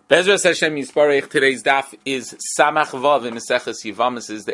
Bezras Hashem Yisparech. Today's daf is Samach Vav in Maseches Yevamos. Is the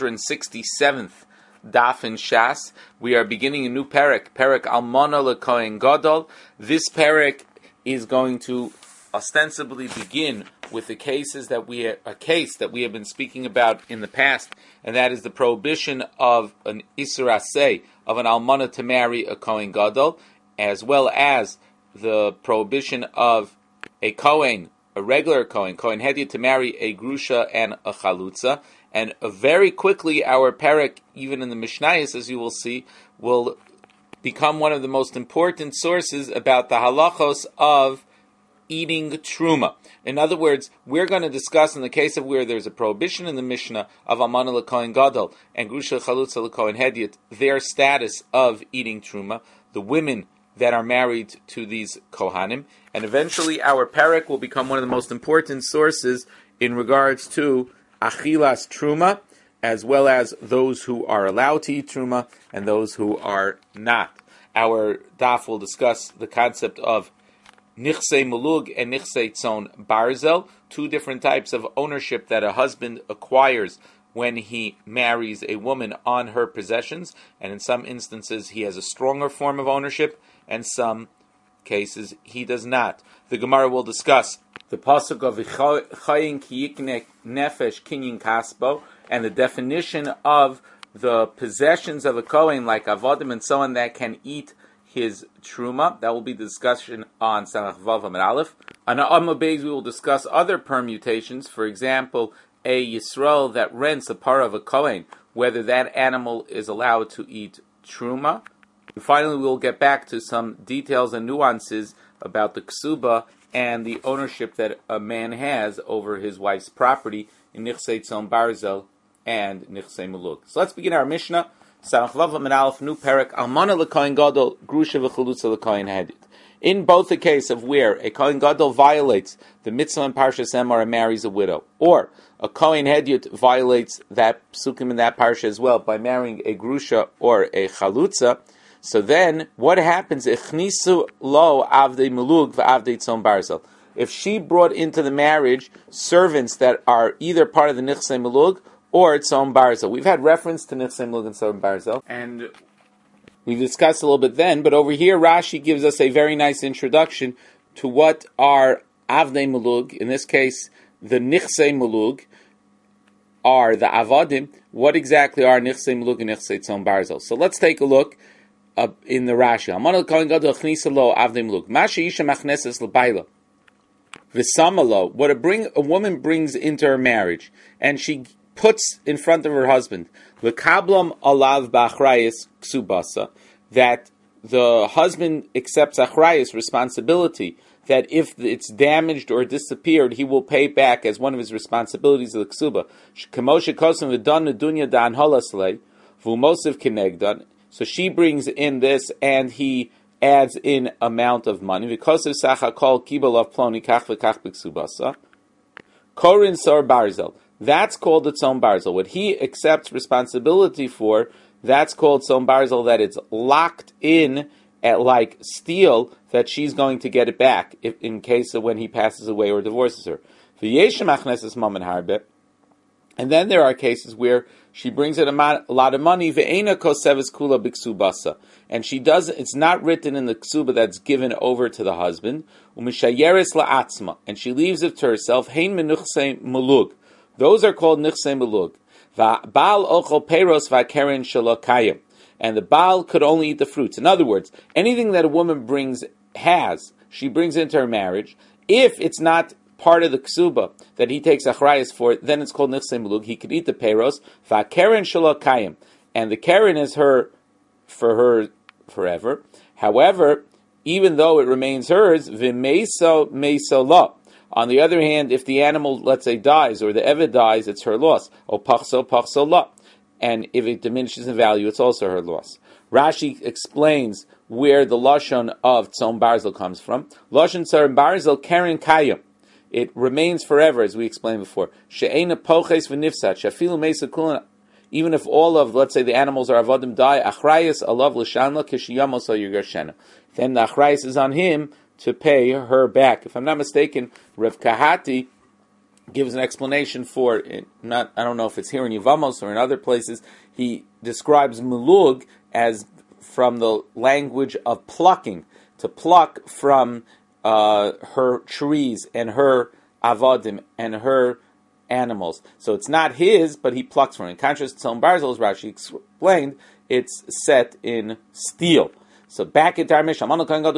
867th daf in Shas. We are beginning a new parak Almana LeKohen Gadol. This parak is going to ostensibly begin with a case that we have been speaking about in the past, and that is the prohibition of an Isur Aseh of an Almana to marry a Kohen Gadol, as well as the prohibition of a Kohen, a regular Kohen Hediot, to marry a Grusha and a Chalutza. And very quickly, our parak, even in the Mishnayos, as you will see, will become one of the most important sources about the halachos of eating truma. In other words, we're going to discuss in the case of where there's a prohibition in the Mishnah of Almana LeKohen Gadol and Grusha Chalutza LeKohen Hediot, their status of eating truma, the women that are married to these Kohanim, and eventually our parak will become one of the most important sources in regards to Achilas Truma, as well as those who are allowed to eat Truma and those who are not. Our daf will discuss the concept of Nichsei Mulug and Nichsei Tzon Barzel, two different types of ownership that a husband acquires when he marries a woman on her possessions, and in some instances he has a stronger form of ownership, and some cases he does not. The Gemara will discuss the pasuk of Chayin Ki Yikne Nefesh Kinyin Kasbo, and the definition of the possessions of a Kohen, like Avodim and so on, that can eat his truma. That will be the discussion on Samach Vav Amud Aleph. On Amud Beis we will discuss other permutations. For example, a Yisrael that rents a par of a Kohen, whether that animal is allowed to eat truma. And finally, we will get back to some details and nuances about the ksuba and the ownership that a man has over his wife's property in Nichsei Tzon Barzel and Nichsei Mulug. So let's begin our Mishnah. Samach Vav Amud Aleph, new parak, Almana LeKohen Gadol, Grusha v'Chalutza LeKohen Hediot. In both the case of where a Kohen Gadol violates the mitzvah in Parshas Emor and marries a widow, or a Kohen Hediot violates that psukim in that parsha as well by marrying a Grusha or a Chalutza, so then what happens? Ichnisu lo avdei mulug v'avdei tzon barzel. If she brought into the marriage servants that are either part of the Nichsei Mulug or tzon barzel. We've had reference to Nichsei Mulug and tzon barzel, and we discussed a little bit then, but over here Rashi gives us a very nice introduction to what are avdei mulug. In this case, the Nichsei Mulug are the avadim. What exactly are Nichsei Mulug and Nichsei tzon barzel? So let's take a look in the Rashi. Almana LeKohen Gadol Chnisa lo avdei mulug. Masha isha machneses lebayla v'samalo. What a woman brings into her marriage, and she puts in front of her husband v'kablam alav b'achrayis ksubasa, that the husband accepts achrayis, responsibility, that if it's damaged or disappeared, he will pay back as one of his responsibilities of the ksuba. K'moshe kosim v'dan nedunya dan holaslei v'umosiv kinegdan. So she brings in this, and he adds in amount of money. V'kosev sacha kol kibel of ploni kach v'kach b'ksubasa. Korin sor barzel. That's called the tzon barzel. What he accepts responsibility for, that's called tzon barzel, that it's locked in at like steel, that she's going to get it back if, in case of when he passes away or divorces her. V'yeshem achneses mamen harbe. And then there are cases where she brings in a lot of money, ve'ena koseves kula b'ksubasa, and she does. It's not written in the ksuba that's given over to the husband. Umishayeres la'atzma, and she leaves it to herself. Hein menuchsei mulug. Those are called nichsei mulug. Va'bal ochol peiros va'keren shelo kayim, and the baal could only eat the fruits. In other words, anything that a woman she brings into her marriage, if it's not part of the ksuba that he takes achrayas for, then it's called nichsei mulug. He could eat the peiros, va'keren shelo kayim, and the keren is her for her forever. However, even though it remains hers, v'meiso meiso lo. On the other hand, if the animal, let's say, dies, or the eved dies, it's her loss. O pachso lo. And if it diminishes in value, it's also her loss. Rashi explains where the lashon of tzon barzel comes from. Lashon tzon barzel keren kayim. It remains forever, as we explained before. She'ena poches v'nifsat, shafilu meisa kulana. Even if all of, let's say, the animals are avodim die, achrayas alav l'shanla kishiyamos al yirgashena. Then the achrayas is on him to pay her back. If I'm not mistaken, Rav Kahati gives an explanation for it. I don't know if it's here in Yevamos or in other places. He describes mulug as from the language of plucking, to pluck from her trees and her avodim and her animals. So it's not his, but he plucks from it. In contrast to Tzon Barzel, as Rashi explained, it's set in steel. So back into our Mishnah,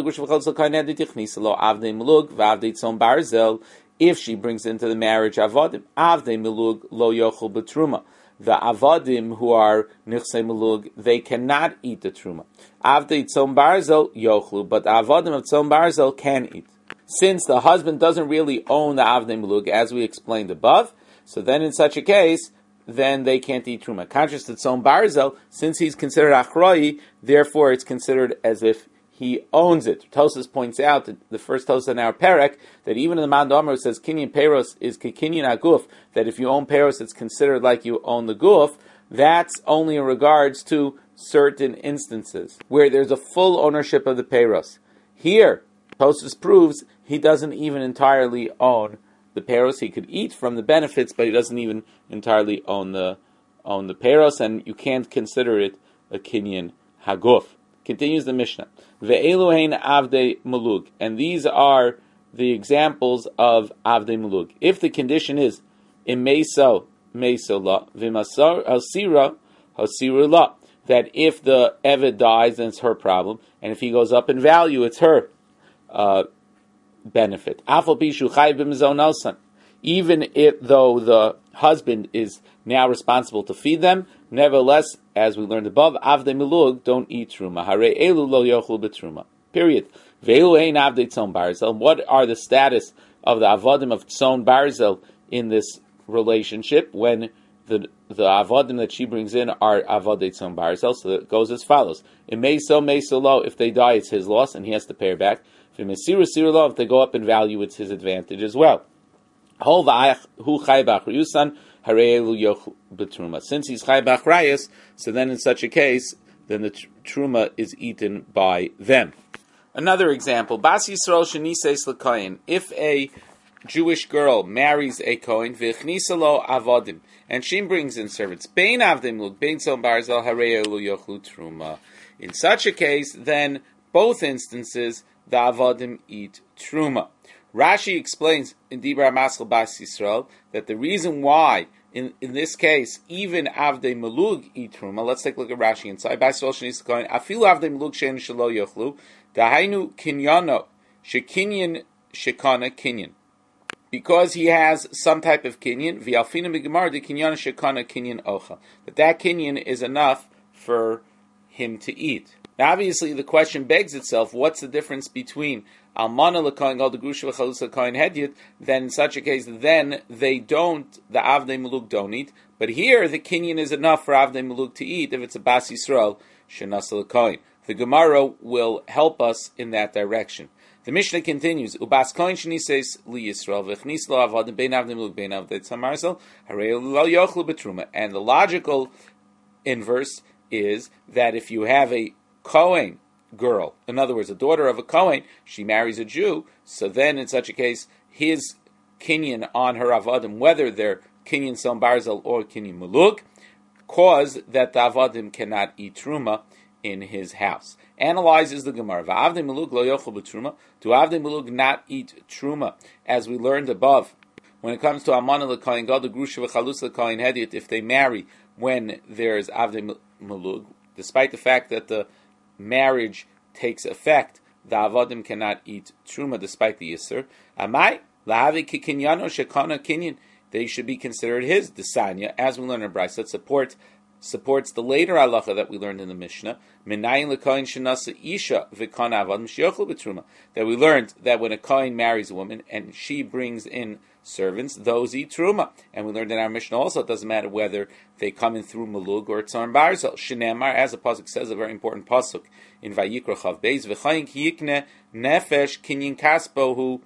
if she brings into the marriage avodim, avdei milug lo yochel betruma. The avodim who are nichsei milug, they cannot eat the truma. Avdei tzon barzel yochlu, but the avodim of tzon barzel can eat. Since the husband doesn't really own the avdei milug, as we explained above, so then in such a case, then they can't eat truma. Contrast to tzon barzel, since he's considered achroi, therefore it's considered as if he owns it. Tosas points out that the first Tosas in our Perek, that even in the Mand Omer it says Kinyan Peros is Kinyan Aguf, that if you own Peros it's considered like you own the Guf. That's only in regards to certain instances where there's a full ownership of the Peros. Here, Tosas proves he doesn't even entirely own the Peros. He could eat from the benefits, but he doesn't even entirely own the Peros, and you can't consider it a Kinyan Haguf. Continues the Mishnah. Ve'eluhein avdei mulug. And these are the examples of avdei mulug. If the condition is imeso la, v'masar hasira la, that if the eved dies, then it's her problem, and if he goes up in value, it's her benefit. Afal pishu chayv b'mizon alsan. Even if though the husband is now responsible to feed them, nevertheless, as we learned above, avdei milug don't eat truma. Hare elu lo yochlu betruma. Period. Ve'elu ein avdei tzon barzel. What are the status of the avodim of tzon barzel in this relationship when the avodim that she brings in are avodei tzon barzel? So it goes as follows: Imeso lo. If they die, it's his loss, and he has to pay her back. V'mesiru lo. If they go up in value, it's his advantage as well. Since he's chai b'achrayus, so then in such a case, then the truma is eaten by them. Another example, Bas Yisrael shenises l'kohen. If a Jewish girl marries a kohen, v'ichnisa lo avodim, and she brings in servants, bein avdim lug, bein tzon barzel, harei elu yochlu truma. In such a case, then both instances the avodim eat truma. Rashi explains in Dibra Maskal Bas Yisrael that the reason why, in this case, even Avdei Melug eat Truma, let's take a look at Rashi inside. Bas Yisrael Shnis Kohen, Afilu Avdei Melug Shein Shelo Yochlu, Dahainu Kinyano, Shekinyan Shekana Kinyan. Because he has some type of Kinyan, V'alfina B'gemar, the Kinyana Shekana Kinyan Ocha. That Kinyan is enough for him to eat. Now obviously the question begs itself, what's the difference between Almana l'kohen gal the grusha v'chalus l'kohen hedyot? Then in such a case, then they don't, the avdei melug don't eat. But here the kinyan is enough for avdei melug to eat if it's a bas Yisrael shenas l'kohen. The Gemara will help us in that direction. The Mishnah continues, Ubas kohen shenises li Yisrael v'chnis lo avodim bein avdei melug bein avdei tzamarsel harei lo yochlu betruma. And the logical inverse is that if you have a Kohen girl, in other words, a daughter of a Kohen, she marries a Jew, so then in such a case, his kinyan on her avodim, whether they're kinyan son barzel or kinyan mulug, cause that the avodim cannot eat truma in his house. Analyzes the Gemara. V'avdei mulug lo yochel b'truma. Do avdei mulug not eat truma? As we learned above, when it comes to Amana l'kohen gadol, grusha v'chalus l'kohen hedyot, if they marry when there's avdei mulug, despite the fact that the marriage takes effect, the avodim cannot eat truma despite the yisur. Amai lahavi kikinyano shekana kinyan. They should be considered his desanya, as we learn in Brisa. That supports the later halacha that we learned in the Mishnah. Minayin lekohen shenasa isha v'kana avodim sheyochlu b'truma. That we learned that when a kohen marries a woman and she brings in servants, those eat truma. And we learned in our Mishnah also, it doesn't matter whether they come in through Malug or Tzon Barzel. Shenemar, as the pasuk says, a very important pasuk in Vayikra Chav Beis, V'chayin ki yikne nefesh kinyin kaspo hu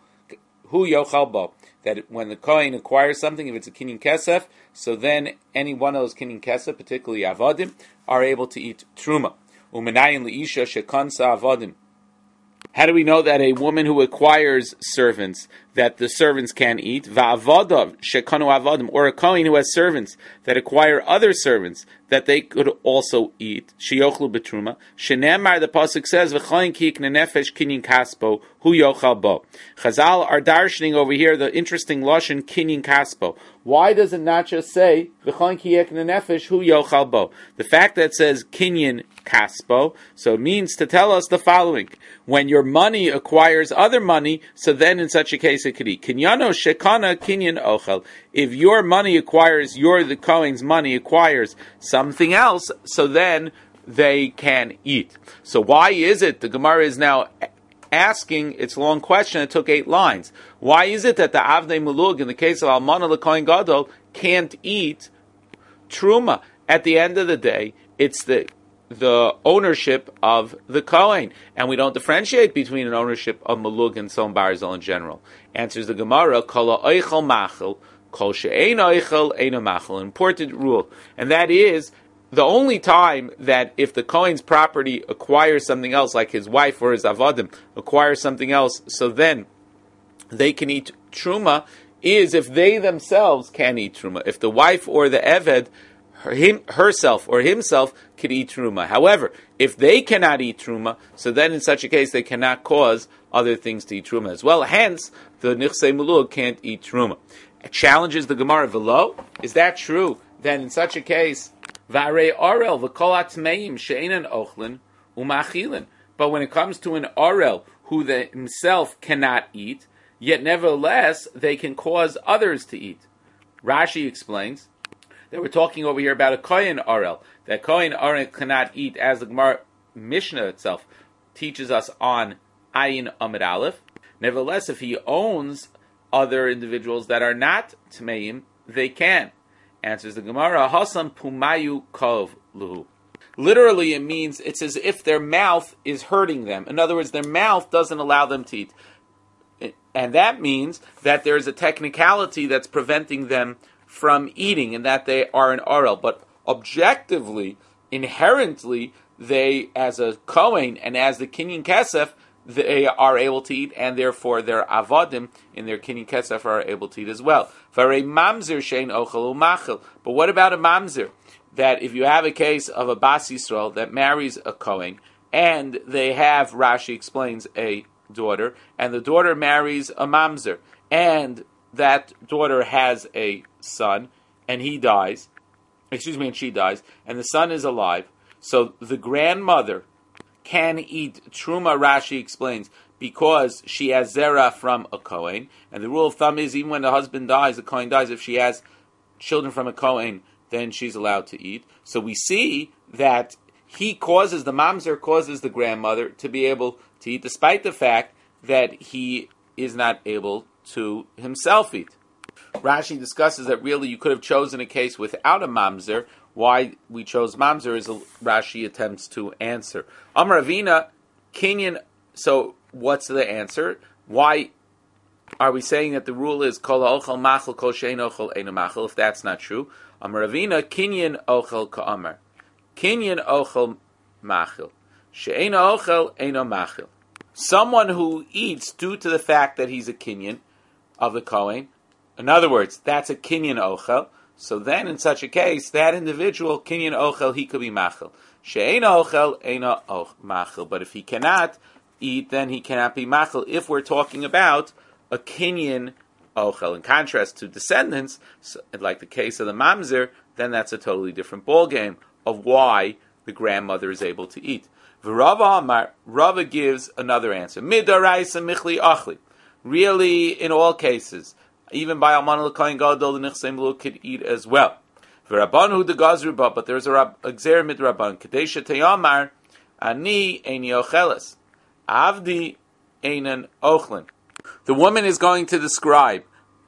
yochal bo. That when the kohen acquires something, if it's a kinyin kesef, so then any one of those kinyin kesef, particularly avodim, are able to eat truma. Umenayin liisha shekansa avodim How do we know that a woman who acquires servants, that the servants can eat? Va'avodav shekanu avodim, or a kohen who has servants that acquire other servants that they could also eat. Sheyochlu betruma. Shenemar, the pasuk says, v'choin ki yikne nefesh kinyin kaspo hu yochal bo. Chazal are darshaning over here the interesting lashon kinyin kaspo. Why does it not just say v'choin ki yikne nefesh hu yochal bo? The fact that it says kinyin kaspo, so it means to tell us the following: when your money acquires other money, so then in such a case it could eat. Kinyano shekana kinyan ochel. If your money acquires, the Kohen's money acquires something else, so then they can eat. So why is it, the Gemara is now asking its long question, it took 8 lines. Why is it that the Avnei Mulug, in the case of Almana L'Kohen Gadol, can't eat Truma? At the end of the day, it's the ownership of the Kohen, and we don't differentiate between an ownership of Malug and Son Barzil in general. Answers the Gemara, Kol ha'oichel machel, kol she'ein oichel, ein machel. An important rule, and that is the only time that if the Kohen's property acquires something else, like his wife or his avadim acquires something else, so then they can eat Truma, is if they themselves can eat Truma. If the wife or the Eved herself or himself could eat Truma. However, if they cannot eat Truma, so then in such a case they cannot cause other things to eat Truma as well. Hence, the Nichsei Mulug can't eat Truma. It challenges the Gemara Velo. Is that true? Then in such a case, V'arei Orel v'kol atmeim she'enan ochlin u'machilin. But when it comes to an Orel who himself cannot eat, yet nevertheless they can cause others to eat. Rashi explains that we're talking over here about a Kohen Orel. That Kohen Orel cannot eat, as the Gemara Mishnah itself teaches us on Ayin Amid Aleph. Nevertheless, if he owns other individuals that are not Tmeim, they can. Answers the Gemara, Hasam Pumayu Kov Luhu. Literally, it means it's as if their mouth is hurting them. In other words, their mouth doesn't allow them to eat. And that means that there is a technicality that's preventing them from eating, and that they are an Orel. But objectively, inherently, they, as a Kohen and as the Kinyan Kesef, they are able to eat, and therefore their Avadim in their Kinyan Kesef are able to eat as well. For a Mamzer shein ochel umachel. But what about a Mamzer? That if you have a case of a Bas Yisrael that marries a Kohen, and they have, Rashi explains, a daughter, and the daughter marries a Mamzer, and that daughter has a son, and he dies, and she dies, and the son is alive, so the grandmother can eat Truma, Rashi explains, because she has Zera from a Kohen, and the rule of thumb is even when the husband dies, the Kohen dies, if she has children from a Kohen, then she's allowed to eat. So we see that the Mamzer causes the grandmother to be able to eat, despite the fact that he is not able to himself eat. Rashi discusses that really you could have chosen a case without a Mamzer. Why we chose Mamzer is Rashi attempts to answer. Amar Avina, Kinyan, so what's the answer? Why are we saying that the rule is Kol ha'ochel machel, kol she'ein ochel eino machel, if that's not true? Amar Avina, Kinyan ochel ka'amar. Kinyan ochel machel. She'eino ochel eino machel. Someone who eats due to the fact that he's a Kinyan of the Kohen, in other words, that's a Kinyan ochel, so then in such a case, that individual, Kinyan ochel, he could be machel. She'eino ochel eino machel. But if he cannot eat, then he cannot be machel, if we're talking about a Kinyan ochel. In contrast to descendants, so, like the case of the Mamzer, then that's a totally different ballgame of why the grandmother is able to eat. V'Rava Amar, Rava gives another answer. Midaraisa michli achli. Really, in all cases, even by Almana L'Kohen Gadol, the Nichsei Mulug could eat as well. V'Rabbanu de Gazru ba, but there's a Gzer mid Rabban. Kadesha Teyamar, Ani Eini Ocheles, Avdi Einan Ochlin. The woman is going to describe,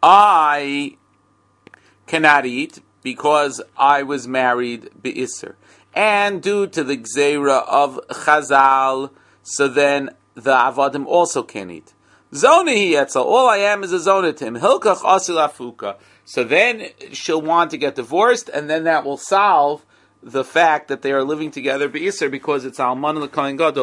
I cannot eat because I was married be'isser. And due to the Gzeira of Chazal, so then the Avadim also can't eat. Zoni yetzel, all I am is a zona to him. Hilkach asil afuka. So then she'll want to get divorced, and then that will solve the fact that they are living together be'isser, because it's Alman L'Kohen Gadol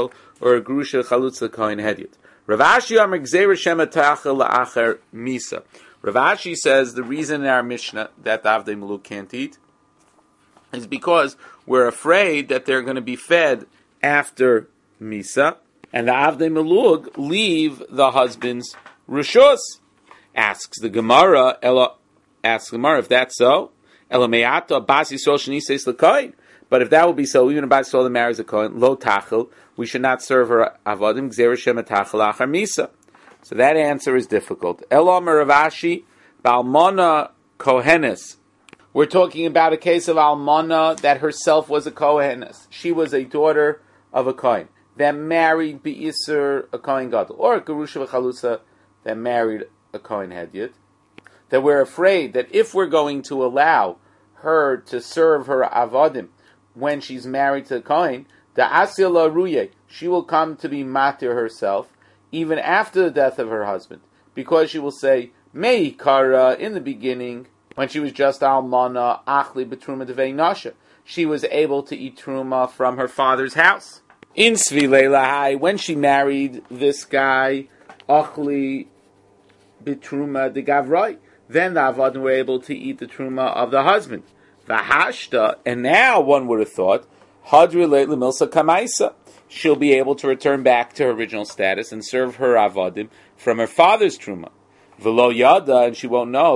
or a grusha chalutz l'kohen hedyot. Rav Ashi Amar Gzeira Shema Tachel La'acher Misa. Rav Ashi says the reason in our Mishnah that the Avdei Maluk can't eat is because we're afraid that they're going to be fed after Misa, and the Avdei Maluk leave the husband's Rishus. Asks the Gemara, if that's so, Ela Me'ata Bas Yisrael Shenises L'Kohen. But if that would be so, even a Bas Yisrael that marries a Kohen, Lo Tachel, we should not serve her Avodim Gzeira Shema Tachel Achar Misa. So that answer is difficult. Elomer Rav Ashi, Balmona Kohenes. We're talking about a case of Almana that herself was a Kohenes. She was a daughter of a Kohen that married Be'isr, a Kohen Gadol, or a Gerusha V'Chalusa that married a Kohen Hedyot. That we're afraid that if we're going to allow her to serve her Avodim when she's married to a Kohen, the Asila Ruye, she will come to be matir herself even after the death of her husband, because she will say, Mei Kara, in the beginning, when she was just Almana, Achli Betruma Devei Nasha, she was able to eat Truma from her father's house. In Svi Leilahai, when she married this guy, Achli Betruma de Gavroi, then the Avodim were able to eat the Truma of the husband. Vahashta, and now one would have thought, Hadri Leit Lemilsa Kamaisa, she'll be able to return back to her original status and serve her Avodim from her father's Truma. V'lo yada, and she won't know,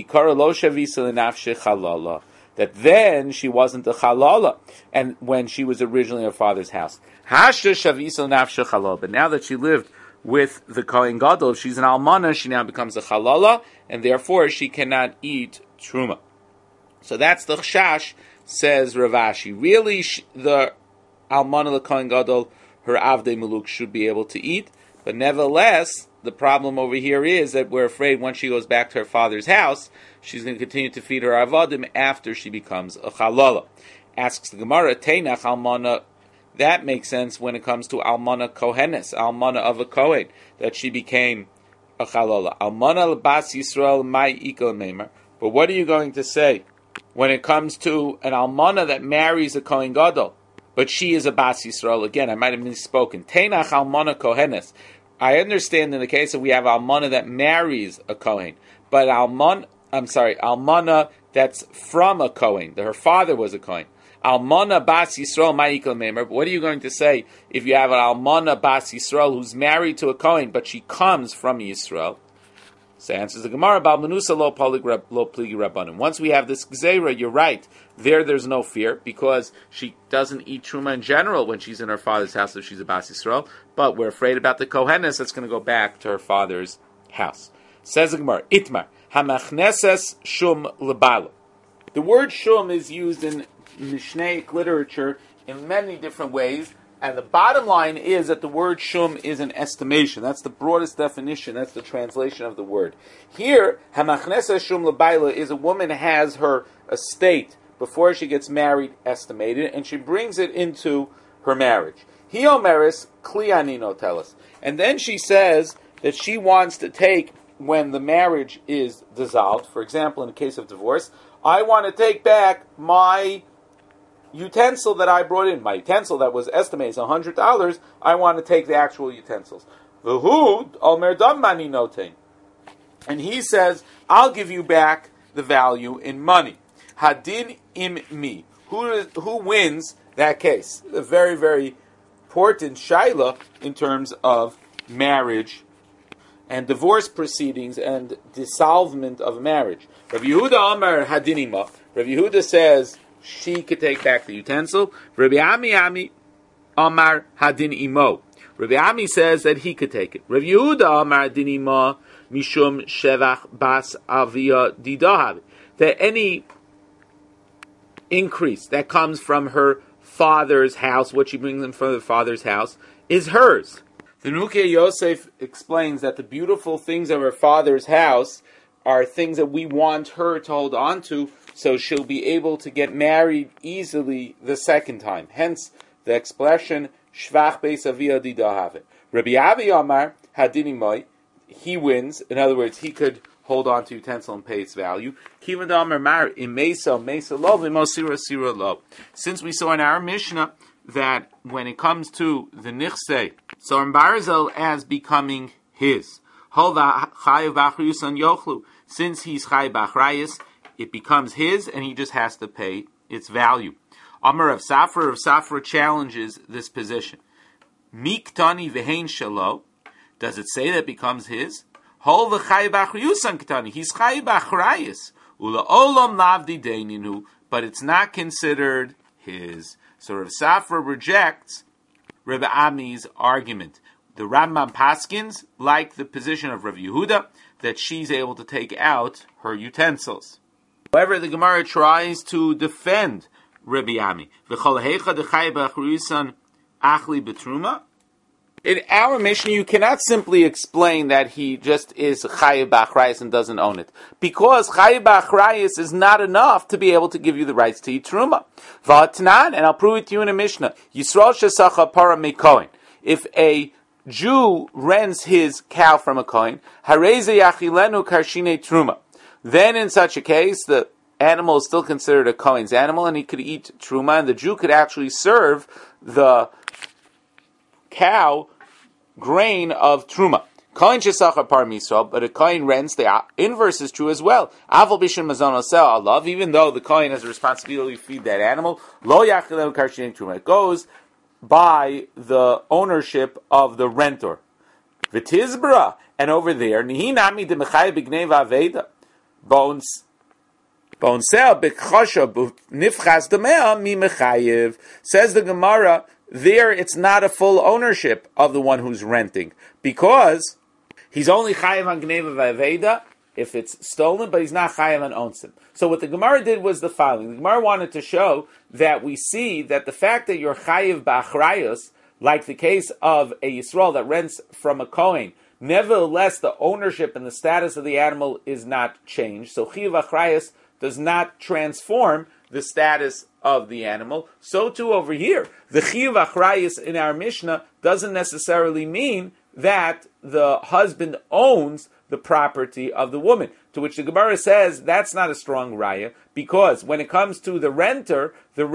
that then she wasn't a chalala, and when she was originally her father's house. But now that she lived with the Kohen Gadol, if she's an almana, she now becomes a chalala, and therefore she cannot eat truma. So that's the chashash, says Rav Ashi. Really, the almana, the Kohen Gadol, her avdei maluk should be able to eat, but nevertheless, the problem over here is that we're afraid once she goes back to her father's house, she's going to continue to feed her avodim after she becomes a chalala. Asks the Gemara, Teinach almana, that makes sense when it comes to almana kohenes, almana of a kohen, that she became a chalala. Almana l'bas Yisrael mai ikal meimer. But what are you going to say when it comes to an almana that marries a kohen gadol, but she is a bas Yisrael? Again, I might have misspoken. Teinach almana kohenes. I understand in the case that we have almana that marries a kohen, but almana that's from a kohen, that her father was a kohen. Almana bas Yisrael ma'ikal memer. But what are you going to say if you have an almana bas Yisrael who's married to a kohen, but she comes from Yisrael? So answers the Gemara, Bal Menusa lo pligi rabbanim. Once we have this gzeira, you're right. There's no fear, because she doesn't eat truma in general when she's in her father's house if she's a bas Yisrael. But we're afraid about the kohenes that's going to go back to her father's house. Says the Gemara, Itmar hamachneses shum lebala. The word shum is used in Mishnaic literature in many different ways. And the bottom line is that the word shum is an estimation. That's the broadest definition. That's the translation of the word. Here, hamachnesa shum l'bayla is a woman has her estate before she gets married estimated, and she brings it into her marriage. Hiomeris klianino tell us. And then she says that she wants to take, when the marriage is dissolved, for example, in the case of divorce, I want to take back my utensil that I brought in, my utensil that was estimated as $100, I want to take the actual utensils. And he says, I'll give you back the value in money. Hadin im mi. Who wins that case? A very, very important shaila in terms of marriage and divorce proceedings and dissolvement of marriage. Rabbi Yehuda Amar Hadinima. Rabbi Yehuda says she could take back the utensil. Rabbi Ami Amar Hadin Imo. Rabbi Ami says that he could take it. Rabbi Yehuda Amar Hadin Imo Mishum Shevach Bas Avia Didahav. That any increase that comes from her father's house, what she brings in from the father's house, is hers. The Nukei Yosef explains that the beautiful things of her father's house are things that we want her to hold on to, so she'll be able to get married easily the second time. Hence the expression Shvach Beis Avia Didahave. Rabbi Abi Amar Hadinimoy, he wins. In other words, he could hold on to utensil and pay its value. Kivan Amar Mar in Mesa Lo V'Mosira Sira Lo. Since we saw in our Mishnah that when it comes to the nichse, Tzorim Barzel as becoming his. Since he's Chayiv B'Achrayus, it becomes his, and he just has to pay its value. Amar of Safra challenges this position. Miktani v'hein shelo. Does it say that it becomes his? Hol v'chayiv b'achrayusan ktani. He's chayiv b'achrayus. Ula olam lavdi deininu. But it's not considered his. So Rav Safra rejects Rebbe Ami's argument. The Rambam paskins like the position of Rav Yehuda that she's able to take out her utensils. However, the Gemara tries to defend Rebbe Ami. V'chol heicha dechayiv b'achrayusan achli betruma. In our Mishnah, you cannot simply explain that he just is Chayiv B'Achrayus and doesn't own it. Because Chayiv B'Achrayus is not enough to be able to give you the rights to eat Truma. V'atnan, and I'll prove it to you in a Mishnah. Yisrael shesacha para mekohen. If a Jew rents his cow from a kohen, hareze yachilenu karshine Truma. Then in such a case, the animal is still considered a kohen's animal and he could eat Truma, and the Jew could actually serve the cow grain of Truma. Kohen shesachar par misrael, but a Kohen rents, the inverse is true as well. Aval bishon mazon osel alav, even though the Kohen has a responsibility to feed that animal, lo yachilem karshin Truma. It goes by the ownership of the renter. V'tizbra, and over there, nihinami de mechayv b'gnei v'aveda, bones b'chosha nifchas demea mi mechayiv. Says the Gemara, there it's not a full ownership of the one who's renting, because he's only chayiv on gneva v'aveda if it's stolen, but he's not chayiv on onsim. So what the Gemara did was the following. The Gemara wanted to show that we see that the fact that you're chayiv b'achrayus, like the case of a Yisrael that rents from a Kohen, nevertheless the ownership and the status of the animal is not changed. So chayiv achrayus does not transform the status of the animal. So too over here, the chiyuv achrayus in our Mishnah doesn't necessarily mean that the husband owns the property of the woman. To which the Gemara says that's not a strong raya, because when it comes to the renter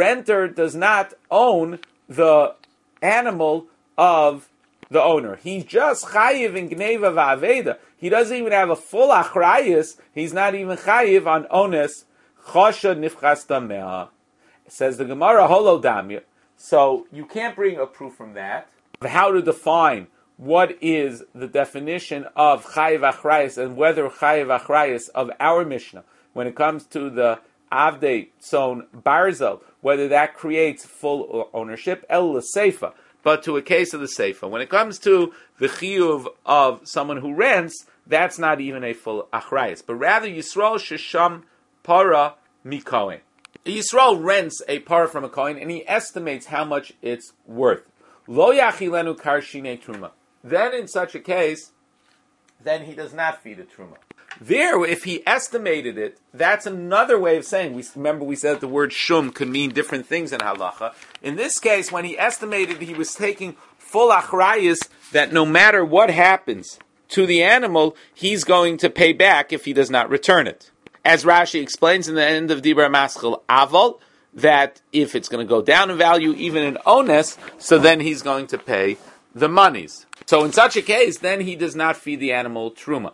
does not own the animal of the owner. He's just chayiv in gneva va'aveda. He doesn't even have a full achrayus. He's not even chayiv on ones chosha nifchas damea. Says the Gemara, holo damya. So you can't bring a proof from that of how to define what is the definition of chayiv achrayus and whether chayiv achrayus of our Mishnah, when it comes to the avdei tzon barzel, whether that creates full ownership, el l'seifa, but to a case of the seifa. When it comes to the chiyuv of someone who rents, that's not even a full achrayus, but rather Yisrael shesham para mikohen. Yisrael rents a para from a kohen and he estimates how much it's worth. Lo yachilenu karshine truma. Then in such a case, then he does not feed a truma. There, if he estimated it, that's another way of saying, remember we said the word shum could mean different things in halacha. In this case, when he estimated, he was taking full achrayus that no matter what happens to the animal, he's going to pay back if he does not return it. As Rashi explains in the end of Dibra Maschil Aval, that if it's going to go down in value, even in ones, so then he's going to pay the monies. So in such a case, then he does not feed the animal truma.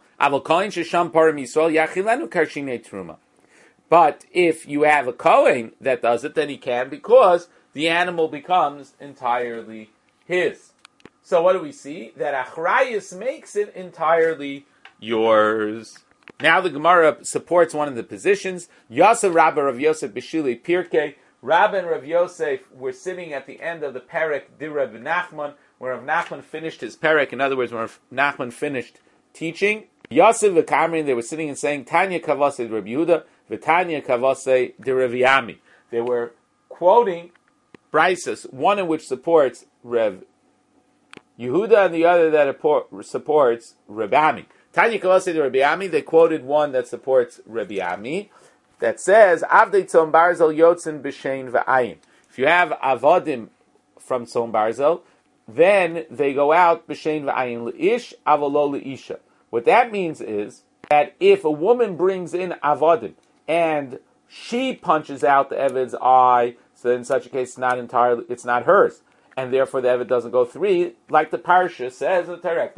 But if you have a kohen that does it, then he can, because the animal becomes entirely his. So what do we see? That achrayus makes it entirely yours. Now the Gemara supports one of the positions. Yosef Rabba Rav Yosef B'Shili Pirkei. Rabba and Rav Yosef were sitting at the end of the Perek Di Rav Nachman, where Rav Nachman finished his Perek. In other words, when Rav Nachman finished teaching, Yosef v'Kamrin, they were sitting and saying, Tanya Kavase Rav Yehuda, v'Tanya Kavase Di Rav Yami. They were quoting brises, one in which supports Rav Yehuda and the other that supports Rav Ami. Tanya Kavase Di Rav Yami, they quoted one that supports Rav Ami, that says, Avdei Tzon Barzel Yotzin B'Shein V'Ayin. If you have Avodim from Tzon Barzel, then they go out B'Shein V'Ayin L'Ish Avolo L'Isha. What that means is that if a woman brings in Avodim and she punches out the Eved's eye, so in such a case, it's not hers, and therefore the Eved doesn't go 3, like the Parsha says in the Torah.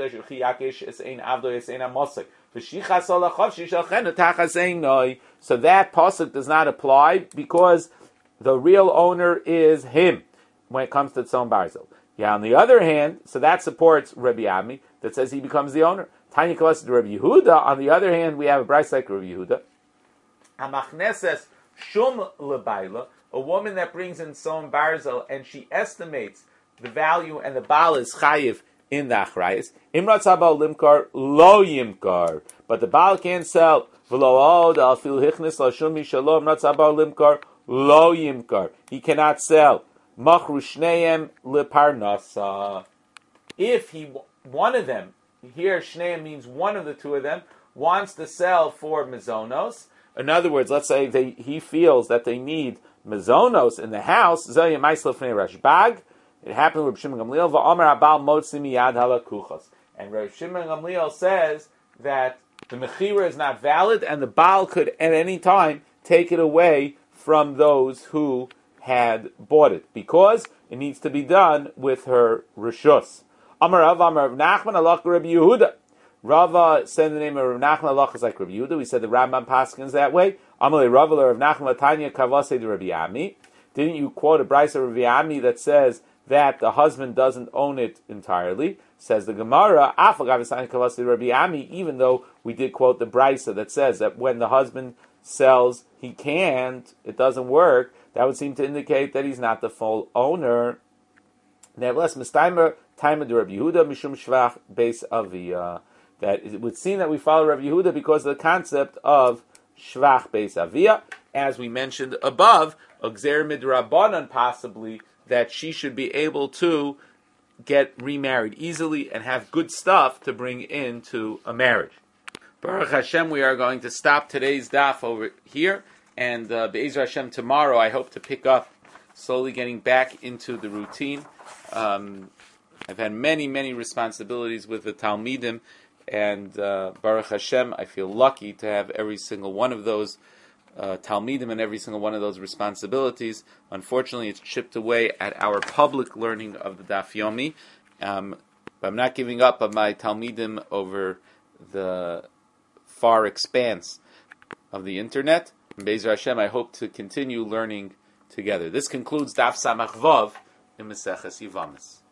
So that pasuk does not apply because the real owner is him when it comes to Tzom Barzel. Yeah, on the other hand, so that supports Rabbi Ami that says he becomes the owner. Tanya Kalas to Rabbi Yehuda. On the other hand, we have a brayso like Rabbi Yehuda. Amachneses shum lebaila, a woman that brings in Tzom Barzel and she estimates the value and the Baal is chayiv in the achrayis. Imrat sabal limkar lo yimkar, but the Baal can't sell. V'lo od al fil hichnis la shumi shalom imrat sabal limkar lo yimkar. He cannot sell. Machru shneim leparnasa. If one of them, here shneim means one of the two of them, wants to sell for mezonos. In other words, let's say he feels that they need mezonos in the house. Zayim ma'isla fnei rashbag. It happened with Rav Shimon Gamliel. Va'omer abal motzi miyad halakuchas. And Rav Shimon Gamliel says that the mechira is not valid, and the Baal could at any time take it away from those who had bought it, because it needs to be done with her rishus. Amar Rav Nachman alach Rabbi Yehuda. Rava said the name of Rav Nachman alach is like Rabbi Yehuda. We said the Rambam paskins that way. Amalei Rava Rav Nachman Tanya Kavase de Rabbi Ami. Didn't you quote a brayso of Rabbi Ami that says that the husband doesn't own it entirely? Says the Gemara, Rabbi Ami, even though we did quote the brayso that says that when the husband sells, he can't, it doesn't work, that would seem to indicate that he's not the full owner. Nevertheless, Mistaimer, Taima de Rabbi Yehuda, Mishum Shvach, Beis Aviyah. That it would seem that we follow Rabbi Yehuda because of the concept of Shvach Beis Aviyah. As we mentioned above, Ogzer Midrabanan possibly, that she should be able to get remarried easily and have good stuff to bring into a marriage. Baruch Hashem, we are going to stop today's daf over here, and Be'ezer Hashem tomorrow I hope to pick up, slowly getting back into the routine. I've had many responsibilities with the Talmidim, and Baruch Hashem, I feel lucky to have every single one of those Talmidim and every single one of those responsibilities. Unfortunately, it's chipped away at our public learning of the Daf Yomi. But I'm not giving up on my Talmidim over the far expanse of the internet. And Be'ezer Hashem, I hope to continue learning together. This concludes Daf Samach Vav in Maseches Yevamos.